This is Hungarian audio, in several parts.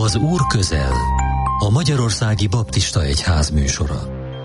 Az Úr közel. A Magyarországi Baptista Egyház műsora.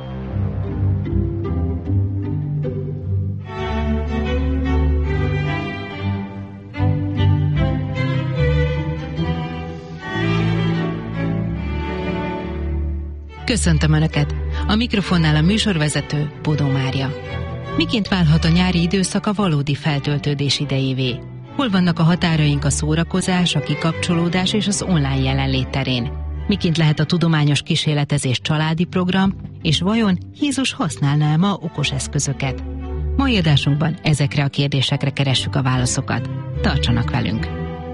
Köszöntöm Önöket! A mikrofonnál a műsorvezető, Bodó Mária. Miként válhat a nyári időszak a valódi feltöltődés idejévé? Hol vannak a határaink a szórakozás, a kikapcsolódás és az online jelenlét terén? Miként lehet a tudományos kísérletezés családi program, és vajon Jézus használná ma okos eszközöket? Mai adásunkban ezekre a kérdésekre keressük a válaszokat. Tartsanak velünk!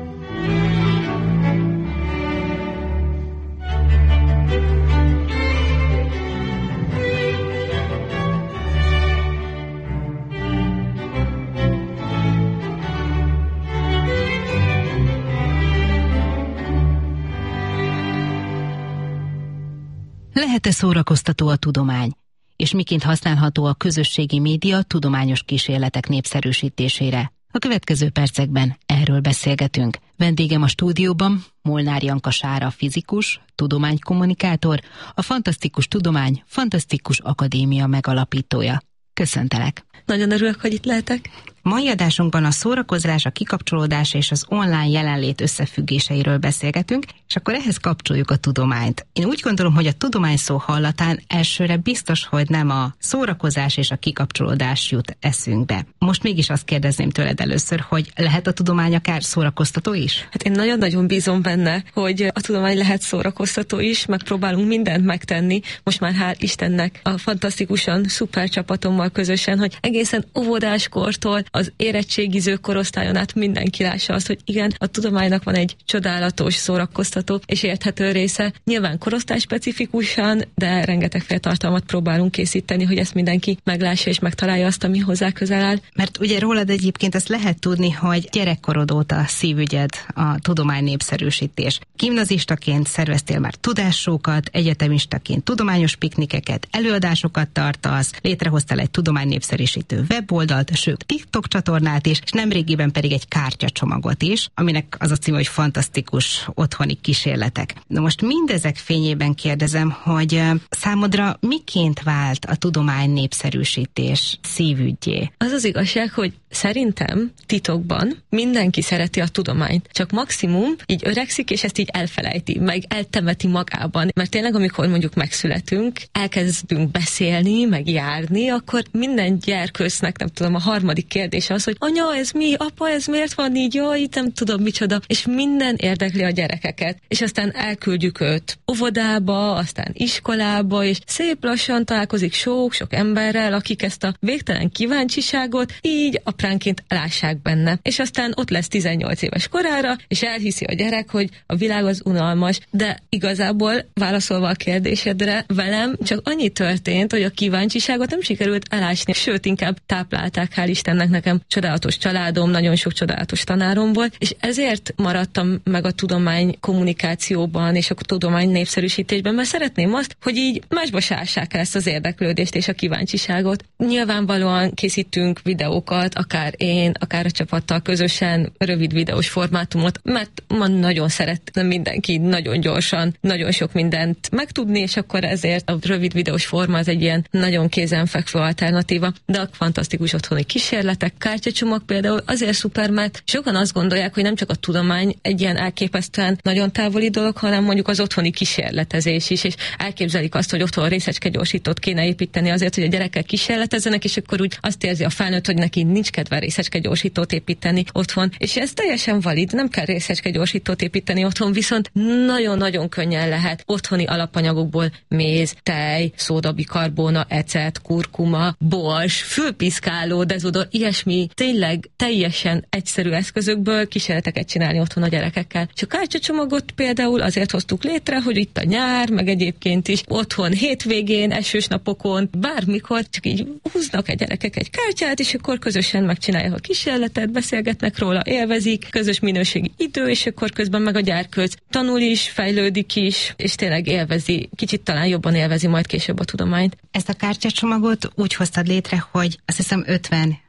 Lehet-e szórakoztató a tudomány? És miként használható a közösségi média tudományos kísérletek népszerűsítésére? A következő percekben erről beszélgetünk. Vendégem a stúdióban Molnár Janka Sára fizikus, tudománykommunikátor, a Fantasztikus Tudomány Fantasztikus Akadémia megalapítója. Köszöntelek! Nagyon örülök, hogy itt lehetek. Mai adásunkban a szórakozás, a kikapcsolódás és az online jelenlét összefüggéseiről beszélgetünk, és akkor ehhez kapcsoljuk a tudományt. Én úgy gondolom, hogy a tudomány szó hallatán elsőre biztos, hogy nem a szórakozás és a kikapcsolódás jut eszünkbe. Most mégis azt kérdezném tőled először, hogy lehet a tudomány akár szórakoztató is? Hát én nagyon-nagyon bízom benne, hogy a tudomány lehet szórakoztató is, megpróbálunk mindent megtenni. Most már hál' Istennek a fantasztikusan szuper csapatommal közösen, hogy egészen óvodáskortól az érettségiző korosztályon át mindenki lássa azt, hogy igen, a tudománynak van egy csodálatos, szórakoztató és érthető része. Nyilván korosztályspecifikusan, de rengetegféle tartalmat próbálunk készíteni, hogy ezt mindenki meglássa és megtalálja azt, ami hozzá közel áll. Mert ugye rólad egyébként azt lehet tudni, hogy gyerekkorod óta szívügyed a tudomány népszerűsítés. Gimnazistaként szerveztél már tudássókat, egyetemistaként tudományos piknikeket, előadásokat tartasz, létrehoztál egy tudomány népszerűsítő weboldalt, sőt TikTok csatornát is, és nemrégiben pedig egy kártyacsomagot is, aminek az a címe, hogy Fantasztikus otthoni kísérletek. Na most mindezek fényében kérdezem, hogy számodra miként vált a tudomány népszerűsítés szívügyé? Az az igazság, hogy szerintem titokban mindenki szereti a tudományt, csak maximum így öregszik, és ezt így elfelejti, meg eltemeti magában. Mert tényleg, amikor mondjuk megszületünk, elkezdünk beszélni, meg járni, akkor minden gyerkősznek, nem tudom, a harmadik kérdés az, hogy anya, ez mi? Apa, ez miért van így? Jaj, itt nem tudom micsoda. És minden érdekli a gyerekeket. És aztán elküldjük őt óvodába, aztán iskolába, és szép lassan találkozik sok emberrel, akik ezt a végtelen kíváncsiságot így apránként lássák benne. És aztán ott lesz 18 éves korára, és elhiszi a gyerek, hogy a világ az unalmas. De igazából válaszolva a kérdésedre, velem csak annyi történt, hogy a kíváncsiságot nem sikerült elásni, sőt, inkább táplálták, hál' Istennek, nekem csodálatos családom, nagyon sok csodálatos tanárom volt, és ezért maradtam meg a tudomány kommunikációban és a tudomány népszerűsítésben, mert szeretném azt, hogy így másba sássák el ezt az érdeklődést és a kíváncsiságot. Nyilvánvalóan készítünk videókat, akár én, akár a csapattal közösen, rövid videós formátumot, mert ma nagyon szeretne mindenki nagyon gyorsan, nagyon sok mindent megtudni, és akkor ezért a rövid videós forma az egy ilyen nagyon kézenfekvő alternatíva, de a fantasztikus otthoni kísérletek, kártyacsomag például azért szuper, mert sokan azt gondolják, hogy nem csak a tudomány egy ilyen elképesztően nagyon távoli dolog, hanem mondjuk az otthoni kísérletezés is, és elképzelik azt, hogy otthon részecskegyorsítót kéne építeni azért, hogy a gyerekek kísérletezzenek, és akkor úgy azt érzi a felnőtt, hogy neki nincs kedve részecskegyorsítót építeni otthon. És ez teljesen valid, nem kell részecskegyorsítót építeni otthon, viszont nagyon-nagyon könnyen lehet otthoni alapanyagokból méz, tej, szódabikarbóna, ecet, kurkuma, bors, fülpiszkáló, dezodor, ilyesmi tényleg teljesen egyszerű eszközökből kísérleteket csinálni otthon a gyerekekkel. És a kártyacsomagot például azért hoztuk létre, hogy itt a nyár, meg egyébként is otthon hétvégén, esős napokon, bármikor csak így húznak a gyerekek egy kártyát, és akkor közösen megcsinálják a kísérletet, beszélgetnek róla, élvezik, közös minőségi idő, és akkor közben meg a gyerkőc tanul is, fejlődik is, és tényleg élvezi, kicsit talán jobban élvezi majd később a tudományt. Ezt a kártyacsomagot úgy hoztad létre, hogy azt hiszem 50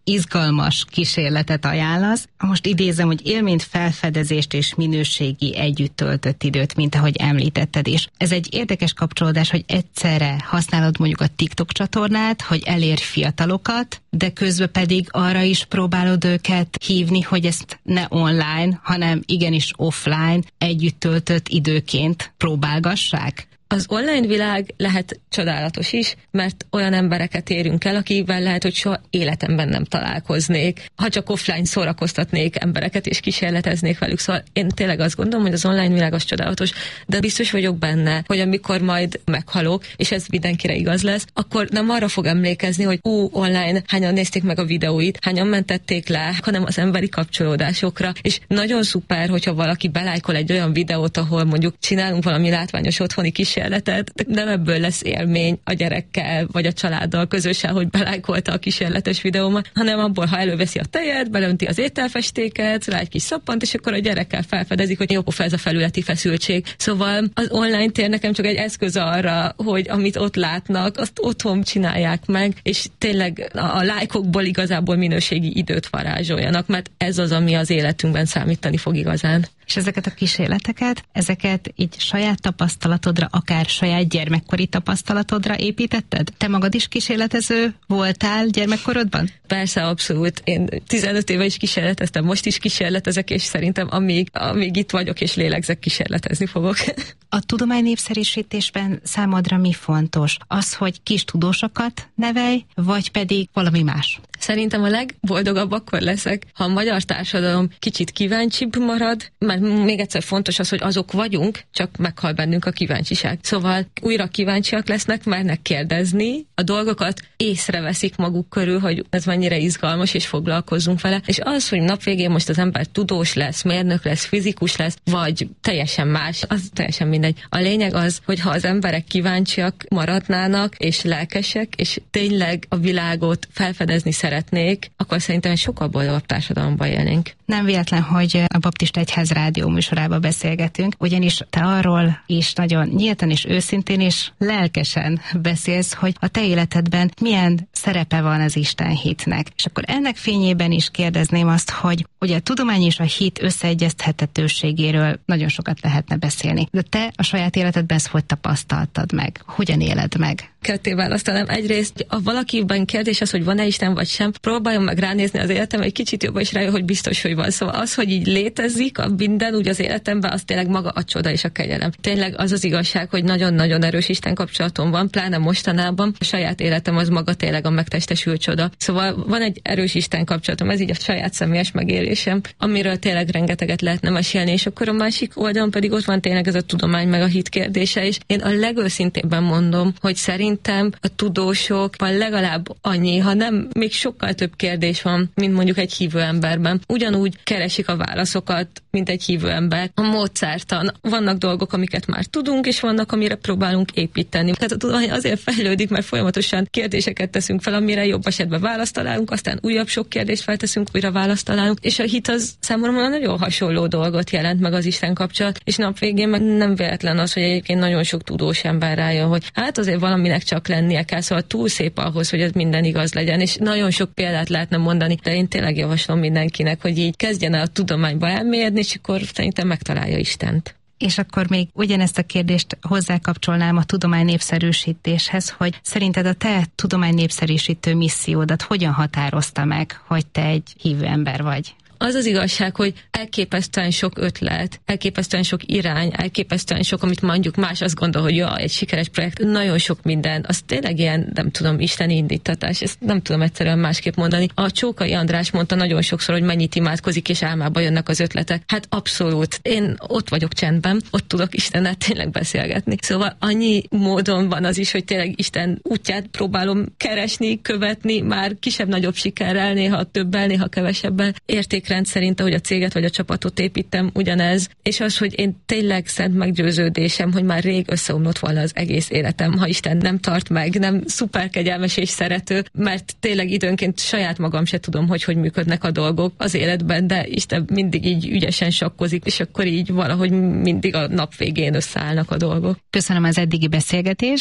izgalmas kísérletet ajánlasz. Most idézem, hogy élményt, felfedezést és minőségi együtt töltött időt, mint ahogy említetted is. Ez egy érdekes kapcsolódás, hogy egyszerre használod mondjuk a TikTok csatornát, hogy elérj fiatalokat, de közben pedig arra is próbálod őket hívni, hogy ezt ne online, hanem igenis offline, együtt töltött időként próbálgassák. Az online világ lehet csodálatos is, mert olyan embereket érünk el, akivel lehet, hogy soha életemben nem találkoznék, ha csak offline szórakoztatnék embereket és kísérleteznék velük. Szóval én tényleg azt gondolom, hogy az online világ az csodálatos, de biztos vagyok benne, hogy amikor majd meghalok, és ez mindenkire igaz lesz, akkor nem arra fog emlékezni, hogy online hányan nézték meg a videóit, hányan mentették le, hanem az emberi kapcsolódásokra, és nagyon szuper, hogyha valaki belájkol egy olyan videót, ahol mondjuk csinálunk valami látványos otthoni kísérletet, nem ebből lesz élmény a gyerekkel vagy a családdal közösen, hogy belájkolta a kísérletes videómat, hanem abból, ha előveszi a tejet, belönti az ételfestéket, rá egy kis szappant, és akkor a gyerekkel felfedezik, hogy jobb ez a felületi feszültség. Szóval az online tér nekem csak egy eszköz arra, hogy amit ott látnak, azt otthon csinálják meg, és tényleg a lájkokból igazából minőségi időt varázsoljanak, mert ez az, ami az életünkben számítani fog igazán. És ezeket a kísérleteket, ezeket így saját tapasztalatodra, akár saját gyermekkori tapasztalatodra építetted? Te magad is kísérletező voltál gyermekkorodban? Persze, abszolút. Én 15 éve is kísérleteztem, most is kísérletezek, és szerintem amíg itt vagyok és lélegzek, kísérletezni fogok. A tudomány népszerűsítésben számodra mi fontos? Az, hogy kis tudósokat nevelj, vagy pedig valami más? Szerintem a legboldogabb akkor leszek, ha a magyar társadalom kicsit kíváncsibb marad, mert még egyszer fontos az, hogy azok vagyunk, csak meghal bennünk a kíváncsiság. Szóval újra kíváncsiak lesznek, mernek kérdezni, a dolgokat észreveszik maguk körül, hogy ez mennyire izgalmas, és foglalkozzunk vele. És az, hogy napvégén most az ember tudós lesz, mérnök lesz, fizikus lesz, vagy teljesen más, az teljesen mindegy. A lényeg az, hogy ha az emberek kíváncsiak maradnának, és lelkesek, és tényleg a világot felfedezni szeretnék, akkor szerintem sokkal boldogabb társadalomban élnénk. Nem véletlen, hogy a Baptista Egyház rádió műsorában beszélgetünk, ugyanis te arról is nagyon nyíltan és őszintén és lelkesen beszélsz, hogy a te életedben milyen szerepe van az istenhitnek. És akkor ennek fényében is kérdezném azt, hogy ugye a tudomány és a hit összeegyeztethetőségéről nagyon sokat lehetne beszélni. De te a saját életedben ezt hogy tapasztaltad meg? Hogyan éled meg? Ketté választanám. Egyrészt a valakiben kérdés az, hogy van-e Isten vagy sem, próbáljon meg ránézni az életem egy kicsit jobban, és rájön, hogy biztos, hogy van. Szóval az, hogy így létezik a minden úgy az életemben, az tényleg maga a csoda és a kegyelem. Tényleg az az igazság, hogy nagyon-nagyon erős Isten kapcsolatom van, pláne mostanában. A saját életem az maga tényleg a megtestesült csoda. Szóval van egy erős Isten kapcsolatom, ez így a saját személyes megélésem, amiről tényleg rengeteget lehetne mesélni, és akkor a másik oldalon pedig ott van tényleg ez a tudomány meg a hit kérdése, és én a legőszintébben mondom, hogy szerintem a tudósokban legalább annyi, ha nem még sokkal több kérdés van, mint mondjuk egy hívő emberben. Ugyanúgy keresik a válaszokat, mint egy hívő ember. A módszertan. Vannak dolgok, amiket már tudunk, és vannak, amire próbálunk építeni. Tehát a tudomány azért fejlődik, mert folyamatosan kérdéseket teszünk fel, amire jobb esetben választ találunk, aztán újabb sok kérdést felteszünk, újra választ találunk, és a hit az számomra nagyon hasonló dolgot jelent meg az Isten kapcsolat, és nap végén meg nem véletlen az, hogy egyébként nagyon sok tudós ember rájön, hogy hát azért valaminek csak lennie kell, szóval túl szép ahhoz, hogy ez minden igaz legyen, és nagyon sok példát lehetne mondani, de én tényleg javaslom mindenkinek, hogy így kezdjen el a tudományba elmélyedni, és akkor szerintem megtalálja Istent. És akkor még ugyanezt a kérdést hozzákapcsolnám a tudomány népszerűsítéshez, hogy szerinted a te tudomány népszerűsítő missziódat hogyan határozta meg, hogy te egy hívő ember vagy? Az az igazság, hogy elképesztően sok ötlet, elképesztően sok irány, elképesztően sok, amit mondjuk más azt gondol, hogy ja, egy sikeres projekt, nagyon sok minden, az tényleg ilyen, nem tudom, isteni indítatás, ezt nem tudom egyszerűen másképp mondani. A Csókai András mondta nagyon sokszor, hogy mennyit imádkozik, és álmába jönnek az ötletek. Hát abszolút. Én ott vagyok csendben, ott tudok Istennel tényleg beszélgetni. Szóval annyi módon van az is, hogy tényleg Isten útját próbálom keresni, követni, már kisebb-nagyobb sikerrel, néha többel, néha kevesebben. Értékrend szerint, ahogy a céget vagy a csapatot építem, ugyanez. És az, hogy én tényleg szent meggyőződésem, hogy már rég összeomlott volna az egész életem, ha Isten nem tart meg, nem szuper kegyelmes és szerető, mert tényleg időnként saját magam se tudom, hogy működnek a dolgok az életben, de Isten mindig így ügyesen sakkozik, és akkor így valahogy mindig a nap végén összeállnak a dolgok. Köszönöm az eddigi beszélgetést.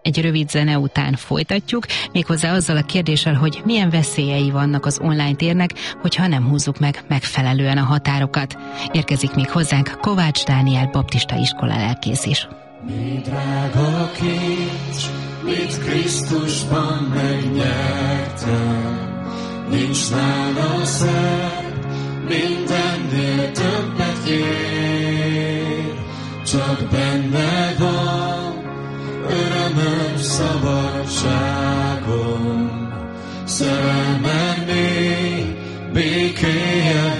Egy rövid zene után folytatjuk, méghozzá azzal a kérdéssel, hogy milyen veszélyei vannak az online térnek, hogyha nem húzzuk meg megfelelően a határokat. Érkezik még hozzánk Kovács Dániel baptista iskola lelkész is. Mi drága kincs, mit Krisztusban megnyertem, nincs nála szebb, mindennél többet ér, csak benne van örömöm, szabadságom, szerelmem még békéje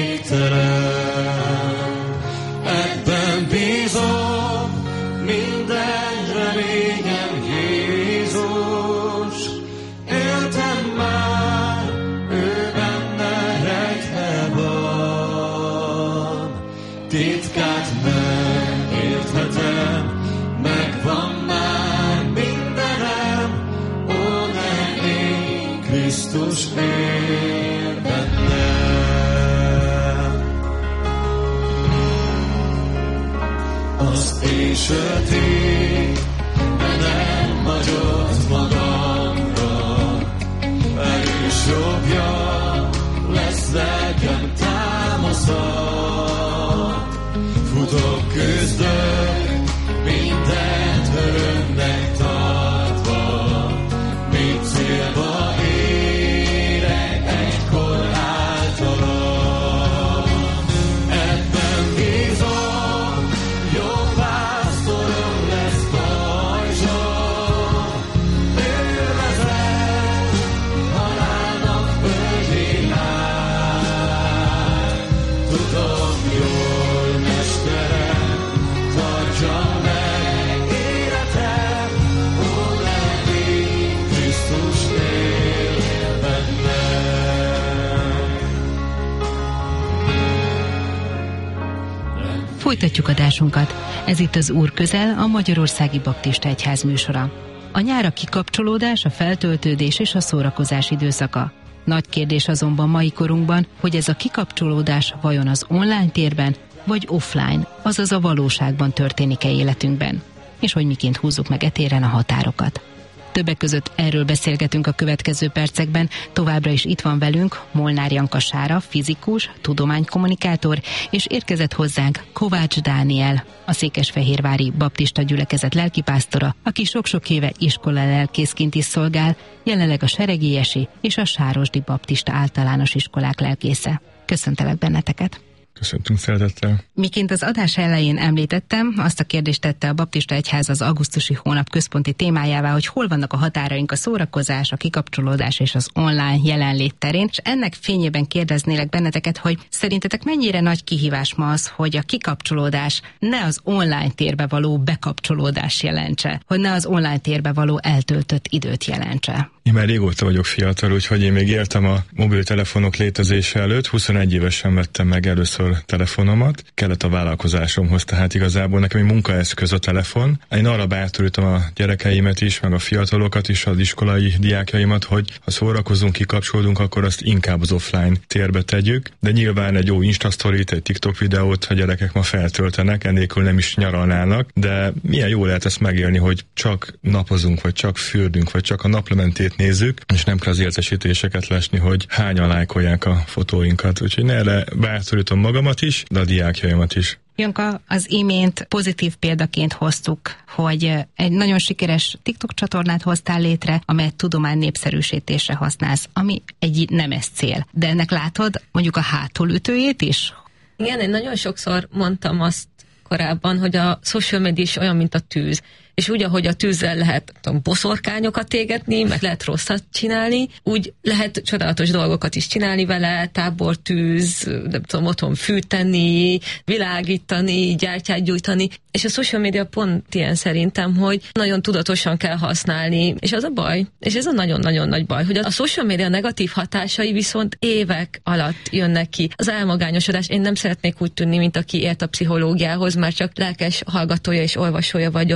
végtelen. Ebben bízom, minden reményem Jézus, éltem már, ő benne rejtve van, titkát megérthetem, megvan már mindenem, ó ne élj, Krisztus él bennem. Az éj sötét, de nem hagyott magamra, erős jobbja lesz nekem támaszat. Futok, küzdök, mindent örömnek tartva, még célba érek egykor általam. Ebben bízom, jó pásztorom lesz pajzsom, ő vezet, halálnak földjén át. Tudom jól, mesterem, tartsa meg életem, ó ne légy, Krisztus él bennem. Folytatjuk adásunkat. Ez itt az Úr közel, a Magyarországi Baptista Egyház műsora. A nyár a kikapcsolódás, a feltöltődés és a szórakozás időszaka. Nagy kérdés azonban mai korunkban, hogy ez a kikapcsolódás vajon az online térben, vagy offline, azaz a valóságban történik-e életünkben, és hogy miként húzzuk meg etéren a határokat. Többek között erről beszélgetünk a következő percekben. Továbbra is itt van velünk Molnár Janka Sára, fizikus, tudománykommunikátor, és érkezett hozzánk Kovács Dániel, a székesfehérvári baptista gyülekezet lelkipásztora, aki sok-sok éve iskola lelkészként is szolgál, jelenleg a Seregélyesi és a Sárosdi Baptista Általános Iskolák lelkésze. Köszöntelek benneteket! Köszöntünk szeretettel. Miként az adás elején említettem, azt a kérdést tette a Baptista Egyház az augusztusi hónap központi témájává, hogy hol vannak a határaink a szórakozás, a kikapcsolódás és az online jelenlét terén, és ennek fényében kérdeznélek benneteket, hogy szerintetek mennyire nagy kihívás ma az, hogy a kikapcsolódás ne az online térbe való bekapcsolódás jelentse, hogy ne az online térbe való eltöltött időt jelentse. Én már régóta vagyok fiatal, úgyhogy én még éltem a mobiltelefonok létezése előtt, 21 évesen vettem meg először telefonomat, kellett a vállalkozásomhoz, tehát igazából nekem egy munkaeszköz a telefon. Én arra bátorítom a gyerekeimet is, meg a fiatalokat is, az iskolai diákjaimat, hogy ha szórakozunk, kikapcsolódunk, akkor azt inkább az offline térbe tegyük, de nyilván egy jó Instastoryt, egy TikTok videót a gyerekek ma feltöltenek, ennélkül nem is nyaralnának, de milyen jó lehet ezt megélni, hogy csak napozunk, vagy csak fürdünk, vagy csak a naplementét nézzük, és nem kell az értesítéseket lesni, hogy hányan lájkolják a fotóinkat. Úgyhogy erre bátorítom magamat is, de a diákjaimat is. Janka, az imént pozitív példaként hoztuk, hogy egy nagyon sikeres TikTok csatornát hoztál létre, amelyet tudomány népszerűsítésre használsz, ami egy nemes cél. De ennek látod mondjuk a hátulütőjét is? Igen, én nagyon sokszor mondtam azt korábban, hogy a social media is olyan, mint a tűz. És úgy, ahogy a tűzzel lehet boszorkányokat égetni, meg lehet rosszat csinálni, úgy lehet csodálatos dolgokat is csinálni vele, tábortűz, nem tudom, otthon fűteni, világítani, gyertyát gyújtani. És a social media pont ilyen szerintem, hogy nagyon tudatosan kell használni. És az a baj, és ez a nagyon-nagyon nagy baj, hogy a social media negatív hatásai viszont évek alatt jönnek ki. Az elmagányosodás, én nem szeretnék úgy tűnni, mint aki ért a pszichológiához, már csak lelkes hallgatója és olvasója vagyok. De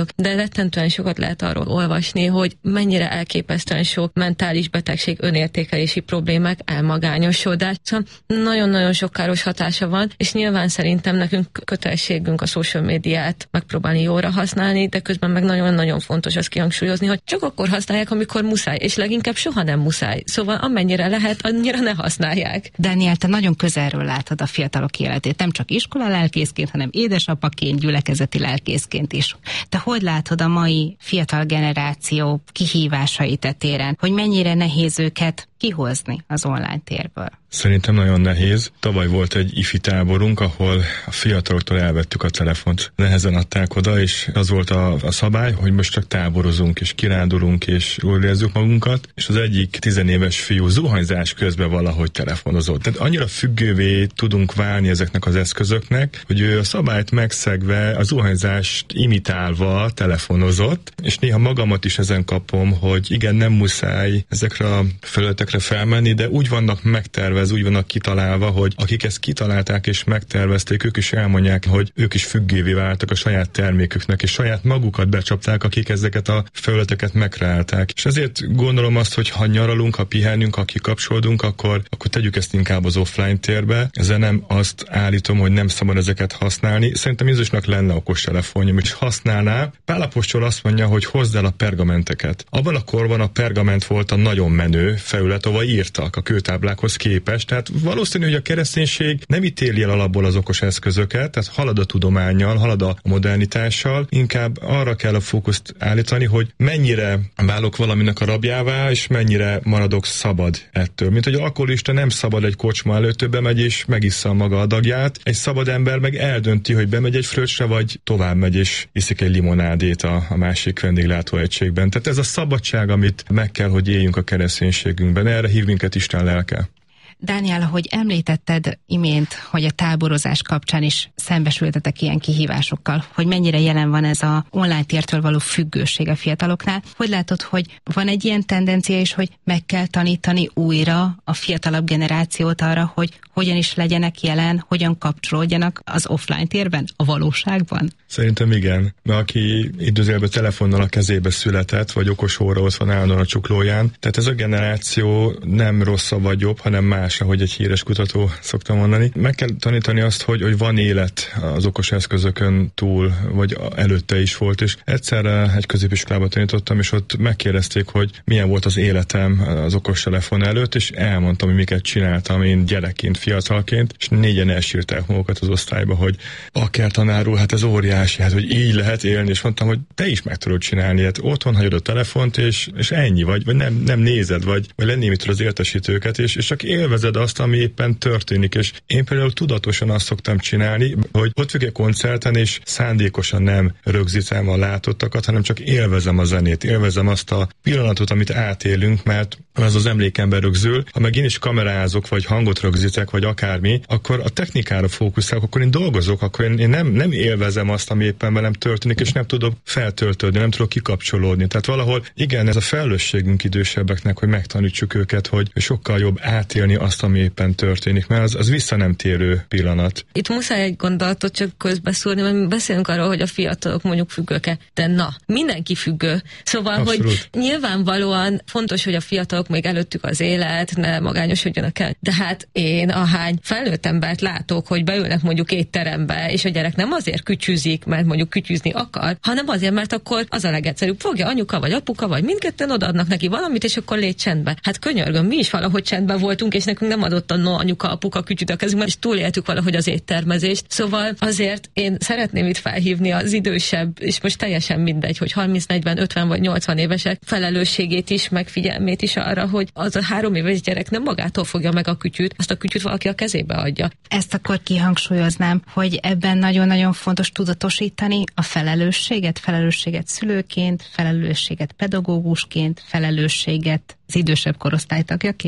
rettentően sokat lehet arról olvasni, hogy mennyire elképesztően sok mentális betegség, önértékelési problémák, elmagányosodás. Szóval nagyon-nagyon sok káros hatása van, és nyilván szerintem nekünk kötelességünk a social médiát megpróbálni jóra használni, de közben meg nagyon-nagyon fontos azt kihangsúlyozni, hogy csak akkor használják, amikor muszáj, és leginkább soha nem muszáj. Szóval amennyire lehet, annyira ne használják. Dániel, te nagyon közelről látod a fiatalok életét, nem csak iskola lelkészként, hanem édesapaként, gyülekezeti lelkészként is. Te hogy látod a mai fiatal generáció kihívásait e téren, hogy mennyire nehéz őket kihozni az online térből? Szerintem nagyon nehéz. Tavaly volt egy ifi táborunk, ahol a fiataloktól elvettük a telefont. Nehezen adták oda, és az volt a szabály, hogy most csak táborozunk, és kirándulunk, és jól érezzük magunkat, és az egyik 10 éves fiú zuhanyzás közben valahogy telefonozott. Tehát annyira függővé tudunk válni ezeknek az eszközöknek, hogy ő a szabályt megszegve, a zuhanyzást imitálva telefonozott, és néha magamat is ezen kapom, hogy igen, nem muszáj ezekre a felületekre felmenni, de úgy vannak megtervezve, úgy vannak kitalálva, hogy akik ezt kitalálták és megtervezték, ők is elmondják, hogy ők is függővé váltak a saját terméküknek, és saját magukat becsapták, akik ezeket a felületeket megkreálták. És ezért gondolom azt, hogy ha nyaralunk, ha pihenünk, ha kikapcsolódunk, akkor tegyük ezt inkább az offline térbe. Ezzel nem azt állítom, hogy nem szabad ezeket használni. Szerintem Jézusnak lenne okostelefonja, és használná. Pál apostol azt mondja, hogy hozd el a pergamenteket. Abban a korban a pergament volt a nagyon menő felület, ahol írtak a kőtáblákhoz képest. Tehát valószínű, hogy a kereszténység nem ítéli el alapból az okos eszközöket, tehát halad a tudománnyal, halad a modernitással, inkább arra kell a fókuszt állítani, hogy mennyire válok valaminek a rabjává, és mennyire maradok szabad ettől. Mint hogy alkoholista nem szabad egy kocsma előtt, bemegy és megissza maga adagját, egy szabad ember meg eldönti, hogy bemegy egy fröccsre, vagy tovább megy és iszik egy limonádét a másik vendéglátóegységben. Tehát ez a szabadság, amit meg kell, hogy éljünk a kereszténységünkben. Erre hív minket Isten lelke. Dániel, ahogy említetted imént, hogy a táborozás kapcsán is szembesültetek ilyen kihívásokkal, hogy mennyire jelen van ez a online tértől való függőség a fiataloknál. Hogy látod, hogy van egy ilyen tendencia is, hogy meg kell tanítani újra a fiatalabb generációt arra, hogy hogyan is legyenek jelen, hogyan kapcsolódjanak az offline térben, a valóságban? Szerintem igen. Mert aki időzélben telefonnal a kezébe született, vagy okos óra ott van állandóan a csuklóján, tehát ez a generáció nem rosszabb vagy jobb, hanem más, ahogy egy híres kutató szokta mondani. Meg kell tanítani azt, hogy van élet az okos eszközökön túl, vagy előtte is volt, és egyszerre egy középiskolában tanítottam, és ott megkérdezték, hogy milyen volt az életem az okostelefon előtt, és elmondtam, hogy miket csináltam én gyerekként, fiatalként, és 4-en elsírták magukat az osztályba, hogy akár tanár úr, hát ez óriási, hát hogy így lehet élni, és mondtam, hogy te is meg tudod csinálni, hát otthon hagyod a telefont, és ennyi, vagy nem nézed, vagy lenémítod az értesítőket, és csak élvezed azt, ami éppen történik, és én például tudatosan azt szoktam csinálni, hogy ott vagyok koncerten, és szándékosan nem rögzítem a látottakat, hanem csak élvezem a zenét, élvezem azt a pillanatot, amit átélünk, mert az az emlékemben rögzül. Ha meg én is kamerázok, vagy hangot rögzítek, vagy akármi, akkor a technikára fókuszálok, akkor én dolgozok, akkor én nem élvezem azt, ami éppen velem történik, és nem tudok feltöltődni, nem tudok kikapcsolódni. Tehát valahol igen, ez a felelősségünk idősebbeknek, hogy megtanítsuk őket, hogy sokkal jobb átélni azt, ami éppen történik, mert az vissza nem térő pillanat. Itt muszáj egy gondolatot csak közbeszúrni, mert beszélünk arról, hogy a fiatalok mondjuk függők-e, de na, mindenki függő. Szóval, abszolút. Hogy nyilvánvalóan fontos, hogy a fiatalok még előttük az élet, ne magányosodjanak el. De hát én ahány felnőtt embert látok, hogy beülnek mondjuk étterembe, és a gyerek nem azért kütyüzik, mert mondjuk kütyüzni akar, hanem azért, mert akkor az a legegyszerűbb. Fogja anyuka vagy apuka, vagy mindketten odaadnak neki valamit, és akkor légy csendbe. Hát könyörgöm, mi is valahogy csendben voltunk, és nekünk nem adott a anyuka, apuka kütyüt a kezünkbe, és túléltük valahogy az éttermezést. Szóval azért én szeretném itt felhívni az idősebb, és most teljesen mindegy, hogy 30, 40, 50 vagy 80 évesek felelősségét is, meg figyelmét is arra, hogy az a 3 éves gyerek nem magától fogja meg a kütyüt, azt a kütyüt valaki a kezébe adja. Ezt akkor kihangsúlyoznám, hogy ebben nagyon-nagyon fontos tudatosítani a felelősséget szülőként, felelősséget pedagógusként, felelősséget az idősebb korosztály tagjaként.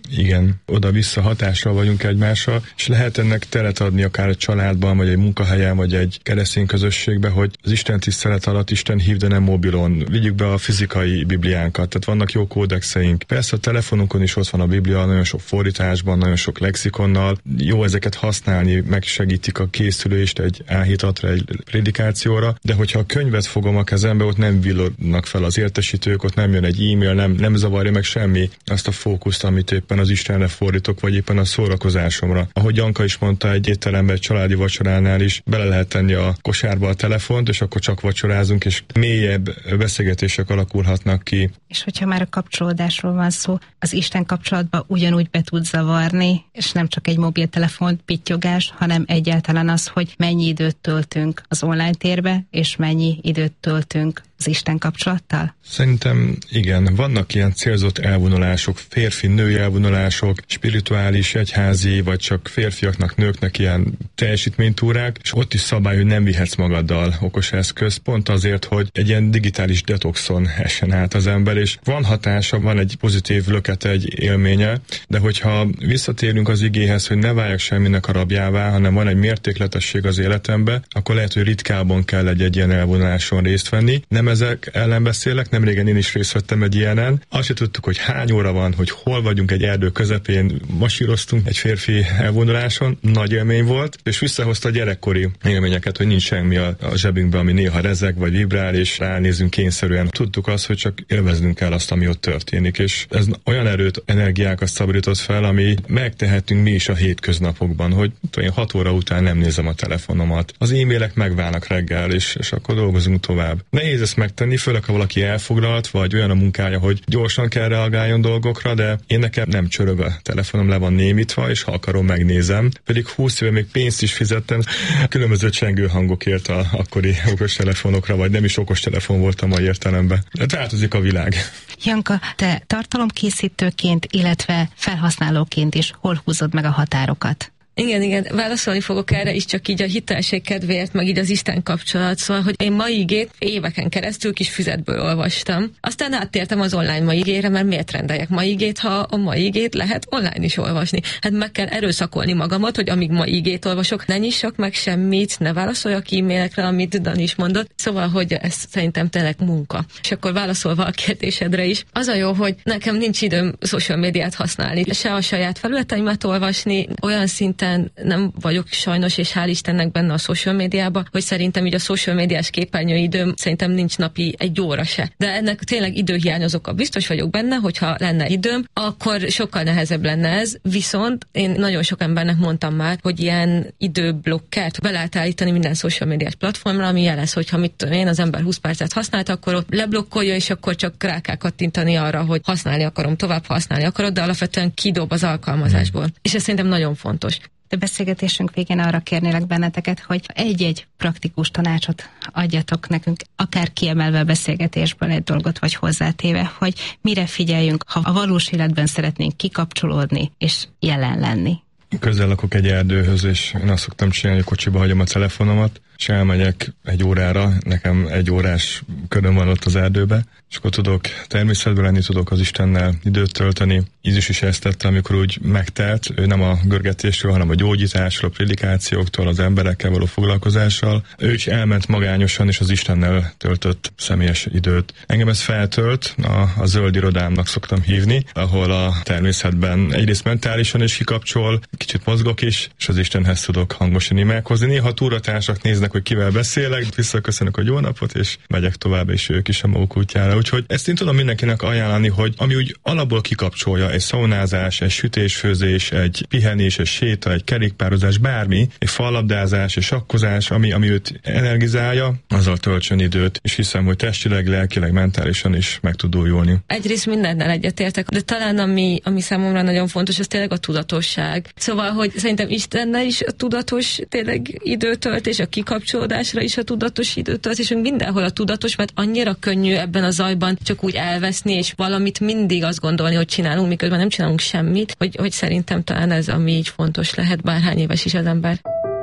Igen, oda-vissza hatással vagyunk egymással, és lehet ennek teret adni akár egy családban, vagy egy munkahelyen, vagy egy keresztény közösségbe, hogy az Isten tisztelet alatt Isten hív, de nem mobilon. Vigyük be a fizikai Bibliánkat, tehát vannak jó kódexeink. Persze a telefonunkon is ott van a Biblia, nagyon sok fordításban, nagyon sok lexikonnal. Jó ezeket használni, megsegítik a készülést egy áhítatra, egy prédikációra, de hogyha a könyvet fogom a kezembe, ott nem villognak fel az értesítők, ott nem jön egy e-mail, nem zavarja meg semmi azt a fókuszt, amit éppen az Istenre fordítok, vagy éppen a szórakozásomra. Ahogy Janka is mondta, egy étteremben, egy családi vacsoránál is bele lehet tenni a kosárba a telefont, és akkor csak vacsorázunk, és mélyebb beszélgetések alakulhatnak ki. És hogyha már a kapcsolódásról van szó, az Isten kapcsolatba ugyanúgy be tud zavarni, és nem csak egy mobiltelefon pittyogás, hanem egyáltalán az, hogy mennyi időt töltünk az online térbe, és mennyi időt töltünk az Isten kapcsolattal? Szerintem igen, vannak ilyen célzott elvonulások, férfi-női elvonulások, spirituális, egyházi, vagy csak férfiaknak, nőknek ilyen teljesítménytúrák, és ott is szabály, hogy nem vihetsz magaddal okos eszközt, pont azért, hogy egy ilyen digitális detoxon essen át az ember, és van hatása, van egy pozitív lökete, egy élménye, de hogyha visszatérünk az igéhez, hogy ne váljak semminek a rabjává, hanem van egy mértékletesség az életembe, akkor lehet, hogy ritkábban kell egy ilyen elvonuláson részt venni. Nem ezek ellen beszélek, nem régen én is részt vettem egy ilyenen. Azt se tudtuk, hogy hány óra van, hogy hol vagyunk egy erdő közepén, masíroztunk egy férfi elvonuláson, nagy élmény volt, és visszahozta a gyerekkori élményeket, hogy nincs semmi a zsebünkben, ami néha rezeg vagy vibrál, és ránézünk kényszerűen. Tudtuk azt, hogy csak élveznünk kell azt, ami ott történik, és ez olyan erőt, energiákat szabadított fel, ami megtehetünk mi is a hétköznapokban, hogy 6 óra után nem nézem a telefonomat. Az e-mailek megválnak reggel, és akkor dolgozunk tovább. Nehéz ezt megtenni, főleg ha valaki elfoglalt, vagy olyan a munkája, hogy gyorsan kell reagáljon dolgokra, de én nekem nem csörög a telefonom, le van némítva, és ha akarom, megnézem. Pedig 20 éve még pénzt is fizettem, különböző csengő hangokért a akkori okostelefonokra, vagy nem is okostelefon volt a mai értelemben. De változik a világ. Janka, te tartalomkészítőként, illetve felhasználóként is hol húzod meg a határokat? Igen, válaszolni fogok erre is, csak így a hitelség kedvéért, meg így az Isten kapcsolat. Szóval, hogy én mai igét éveken keresztül kis füzetből olvastam. Aztán áttértem az online mai igére, mert miért rendeljek mai igét, ha a mai igét lehet online is olvasni. Hát meg kell erőszakolni magamat, hogy amíg mai igét olvasok, ne nyissak meg semmit, ne válaszoljak e-mailekre, amit Dani is mondott. Szóval, hogy ez szerintem tényleg munka. És akkor válaszolva a kérdésedre is, az a jó, hogy nekem nincs időm social médiát használni, se a saját felületeimet olvasni, olyan szinten nem vagyok sajnos, és hál' Istennek benne a social médiában, hogy szerintem így a social médiás képernyőidőm szerintem nincs napi 1 óra se. De ennek tényleg időhiányozok, biztos vagyok benne, hogyha lenne időm, akkor sokkal nehezebb lenne ez, viszont én nagyon sok embernek mondtam már, hogy ilyen időblokkert be lehet állítani minden social médiás platformra, ami jelez, hogyha mit tudom én, az ember 20 percet használta, akkor ott leblokkolja, és akkor csak rá kell kattintani arra, hogy használni akarom, tovább használni akarod, de alapvetően kidob az alkalmazásból. És ez szerintem nagyon fontos. A beszélgetésünk végén arra kérnélek benneteket, hogy egy-egy praktikus tanácsot adjatok nekünk, akár kiemelve a beszélgetésből egy dolgot, vagy hozzátéve, hogy mire figyeljünk, ha a valós életben szeretnénk kikapcsolódni és jelen lenni. Közel lakok egy erdőhöz, és én azt szoktam csinálni, hogy kocsiba hagyom a telefonomat, és elmegyek 1 órára, nekem 1 órás köröm van ott az erdőbe, és akkor tudok természetben lenni, tudok az Istennel időt tölteni. Jézus is ezt tette, amikor úgy megtelt, ő nem a görgetésről, hanem a gyógyításról, a prédikációktól, az emberekkel való foglalkozással. Ő is elment magányosan, és az Istennel töltött személyes időt. Engem ez feltölt, a zöld irodámnak szoktam hívni, ahol a természetben egyrészt mentálisan is kikapcsol, kicsit mozgok is, és az Istenhez tudok hangosan imádkozni. Néha túratársak néznek, hogy kivel beszélek, visszaköszönök, hogy jó napot, és megyek tovább, és ők is a maguk útjára. Úgyhogy ezt én tudom mindenkinek ajánlani, hogy ami úgy alapból kikapcsolja, egy szaunázás, egy sütésfőzés, egy pihenés, egy séta, egy kerékpározás, bármi, egy fallabdázás, egy sakkozás, ami őt energizálja, azzal töltsön időt, és hiszem, hogy testileg, lelkileg, mentálisan is meg tud újulni. Egyrészt mindennel egyetértek, de talán ami számomra nagyon fontos, az tényleg a tudatosság. Szóval, hogy szerintem Istennel is a tudatos tényleg időtöltés, a kikapcsolódásra is a tudatos időtöltés, és mindenhol a tudatos, mert annyira könnyű ebben a zajban csak úgy elveszni, és valamit mindig azt gondolni, hogy csinálunk, miközben nem csinálunk semmit, hogy szerintem talán ez, ami így fontos lehet, bárhány éves is az ember.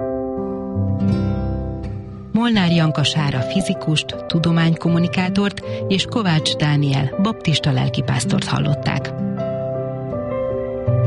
Molnár Janka Sára fizikust, tudománykommunikátort és Kovács Dániel baptista lelkipásztort hallották.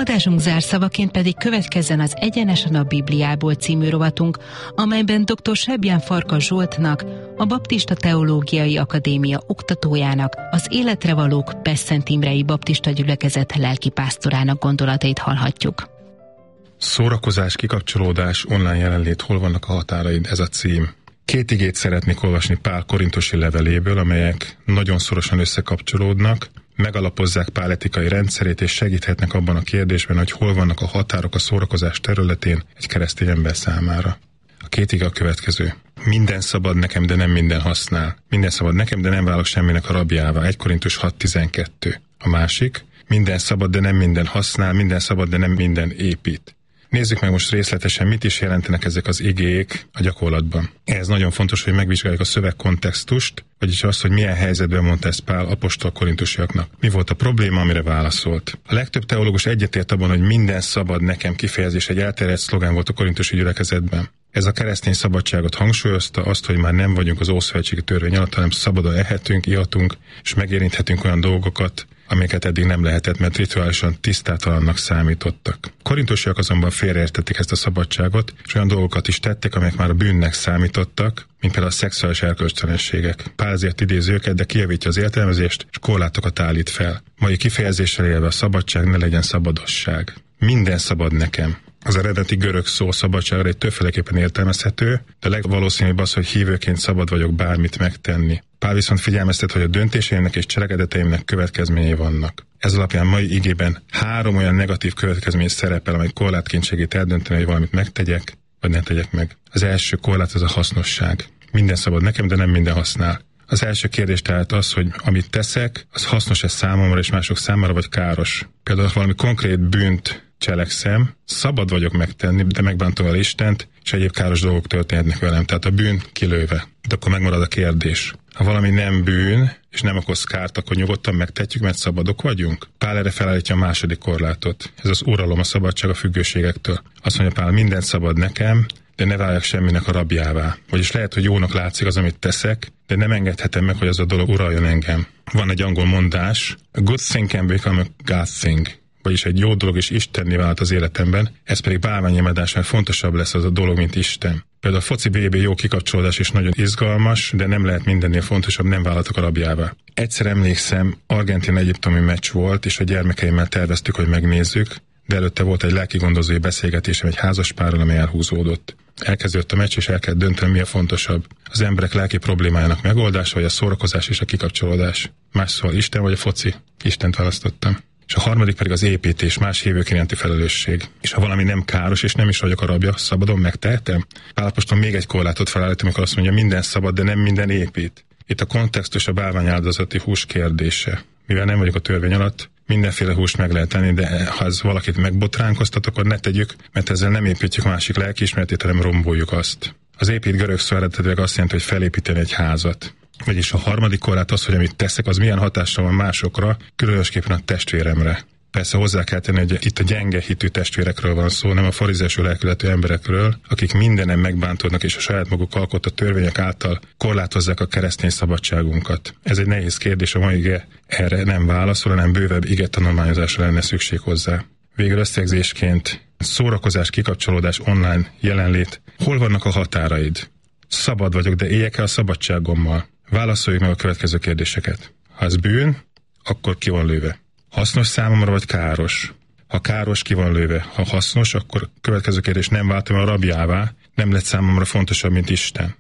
Adásunk zárszavaként pedig következzen az Egyenesen a Bibliából című rovatunk, amelyben dr. Sebján Farkas Zsoltnak, a Baptista Teológiai Akadémia oktatójának, az Életre Valók Besszent Imrei Baptista Gyülekezet lelkipásztorának gondolatait hallhatjuk. Szórakozás, kikapcsolódás, online jelenlét, hol vannak a határaid? Ez a cím. 2 igét szeretnék olvasni Pál korintusi leveléből, amelyek nagyon szorosan összekapcsolódnak, megalapozzák Pál etikai rendszerét, és segíthetnek abban a kérdésben, hogy hol vannak a határok a szórakozás területén egy keresztény ember számára. A 2 ige a következő. Minden szabad nekem, de nem minden használ. Minden szabad nekem, de nem válok semminek a rabjává. 1 Korintus 6.12. A másik. Minden szabad, de nem minden használ. Minden szabad, de nem minden épít. Nézzük meg most részletesen, mit is jelentenek ezek az igék a gyakorlatban. Ez nagyon fontos, hogy megvizsgáljuk a szövegkontextust, vagyis azt, hogy milyen helyzetben mondta ezt Pál apostol korintusiaknak. Mi volt a probléma, amire válaszolt. A legtöbb teológus egyetért abban, hogy minden szabad nekem kifejezés egy elterjedt szlogán volt a korintusi gyülekezetben. Ez a keresztény szabadságot hangsúlyozta, azt, hogy már nem vagyunk az ószövetségi törvény alatt, hanem szabadon ehetünk, ihatunk, és megérinthetünk olyan dolgokat, amiket eddig nem lehetett, mert rituálisan tisztátalannak számítottak. Korintusiak azonban félreértették ezt a szabadságot, és olyan dolgokat is tettek, amelyek már a bűnnek számítottak, mint például a szexuális erkölcstelenségek. Pál ezért idézi őket, de kijavítja az értelmezést, és korlátokat állít fel. Mai kifejezéssel élve a szabadság ne legyen szabadosság. Minden szabad nekem. Az eredeti görög szó szabadságra egy többféleképpen értelmezhető, de legvalószínűbb az, hogy hívőként szabad vagyok bármit megtenni. Pál viszont figyelmeztet, hogy a döntéseimnek és cselekedeteimnek következményei vannak. Ez alapján mai igében 3 olyan negatív következmény szerepel, amely korlátként segít eldönteni, hogy valamit megtegyek, vagy ne tegyek meg. Az első korlát az a hasznosság. Minden szabad nekem, de nem minden használ. Az első kérdés tehát az, hogy amit teszek, az hasznos-e számomra és mások számára, vagy káros. Például valami konkrét bűnt cselekszem, szabad vagyok megtenni, de megbántom el Istent, és egyéb káros dolgok történhetnek velem, tehát a bűn kilőve. De akkor megmarad a kérdés. Ha valami nem bűn, és nem okoz kárt, akkor nyugodtan megtetjük, mert szabadok vagyunk. Pál erre felállítja a második korlátot. Ez az uralom, a szabadság a függőségektől. Azt mondja Pál, mindent szabad nekem, de ne váljak semminek a rabjává. Vagyis lehet, hogy jónak látszik az, amit teszek, de nem engedhetem meg, hogy az a dolog uraljon engem. Van egy angol mondás, a good thing can become a God thing. Vagyis egy jó dolog is Istenné vált az életemben, ez pedig bálványimádás, mert fontosabb lesz az a dolog, mint Isten. Például a foci BB jó kikapcsolódás és nagyon izgalmas, de nem lehet mindennél fontosabb, nem vállalatok a rabjává. Egyszer emlékszem, Argentin-egyiptomi meccs volt, és a gyermekeimmel terveztük, hogy megnézzük, de előtte volt egy lelkigondozói beszélgetésem egy házaspárral, ami elhúzódott. Elkezdődött a meccs, és el kell dönteni, mi a fontosabb. Az emberek lelki problémájának megoldása, vagy a szórakozás és a kikapcsolódás. Más szóval Isten vagy a foci. Istent választottam. És a harmadik pedig az építés, más hívők iránti felelősség. És ha valami nem káros, és nem is vagyok a rabja, szabadon megtehetem? Pál apostol még egy korlátot felállít, amikor azt mondja, minden szabad, de nem minden épít. Itt a kontextus a bálványáldozati hús kérdése. Mivel nem vagyok a törvény alatt, mindenféle húst meg lehet tenni, de ha ez valakit megbotránkoztat, akkor ne tegyük, mert ezzel nem építjük másik lelkiismeretét, hanem romboljuk azt. Az épít görög szó eredetileg azt jelenti, hogy felépíteni egy házat. Vagyis a harmadik korlát az, hogy amit teszek, az milyen hatással van másokra, különösképpen a testvéremre. Persze hozzá kell tenni, hogy itt a gyenge hitű testvérekről van szó, nem a farizeusú lelkületű emberekről, akik mindenem megbántódnak és a saját maguk alkotott törvények által korlátozzák a keresztény szabadságunkat. Ez egy nehéz kérdés, a mai ige erre nem válaszol, hanem bővebb ige tanulmányozásra lenne szükség hozzá. Végül összegzésként szórakozás, kikapcsolódás, online jelenlét. Hol vannak a határaid? Szabad vagyok, de éljek el a szabadságommal? Válaszoljuk meg a következő kérdéseket. Ha ez bűn, akkor ki van lőve? Hasznos számomra, vagy káros? Ha káros, ki van lőve? Ha hasznos, akkor következő kérdés, nem váltam a rabjává, nem lett számomra fontosabb, mint Isten.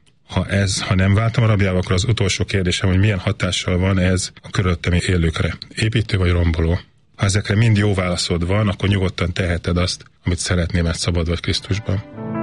Ha nem váltam a rabjává, akkor az utolsó kérdésem, hogy milyen hatással van ez a körülöttemi élőkre. Építő vagy romboló? Ha ezekre mind jó válaszod van, akkor nyugodtan teheted azt, amit szeretnél, mert szabad vagy Krisztusban.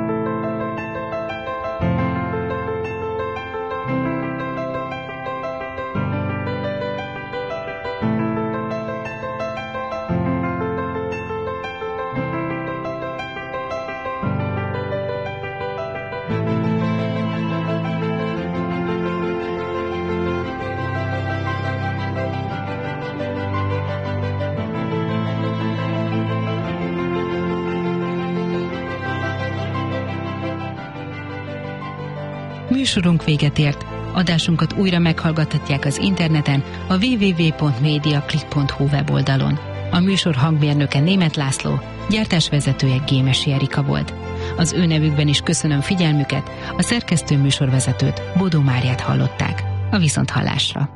Műsorunk véget ért. Adásunkat újra meghallgathatják az interneten, a www.mediaclick.hu weboldalon. A műsor hangmérnöke Németh László, gyártásvezetője Gémesi Erika volt. Az ő nevükben is köszönöm figyelmüket, a szerkesztő műsorvezetőt, Bodó Máriát hallották. A viszonthallásra.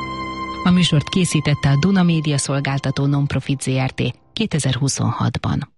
A műsort készítette a Duna Média Szolgáltató Nonprofit Zrt. 2026-ban.